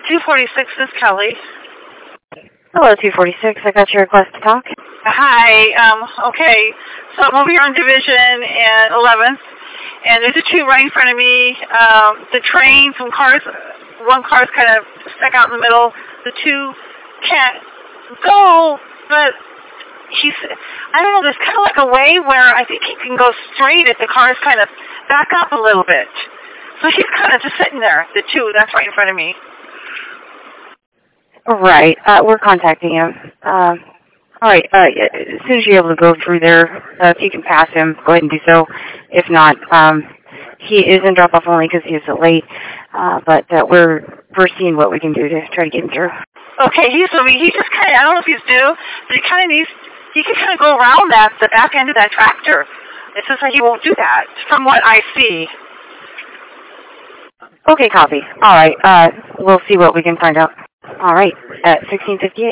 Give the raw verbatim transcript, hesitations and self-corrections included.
two forty-six is Kelly. Hello, two forty-six. I got your request to talk. Hi. Um, okay. So I'm over here on Division and eleventh, and there's a tree right in front of me. Um, the train, some cars, one car's kind of stuck out in the middle. The two can't go, but he's, I don't know, there's kind of like a way where I think he can go straight if the cars kind of back up a little bit. So he's kind of just sitting there, the two, that's right in front of me. Right. Uh, we're contacting him. Um, all right. Uh, as soon as you're able to go through there, uh, if you can pass him, go ahead and do so. If not, um, he is in drop-off only because he is late, uh, but uh, we're, we're seeing what we can do to try to get him through. Okay, he's, I mean, he just kind of, I don't know if he's due, but he kind of needs, he can kind of go around that, the back end of that tractor. It's just like he won't do that, from what I see. Okay, copy. All right. Uh, we'll see what we can find out. All right. At sixteen fifty-eight.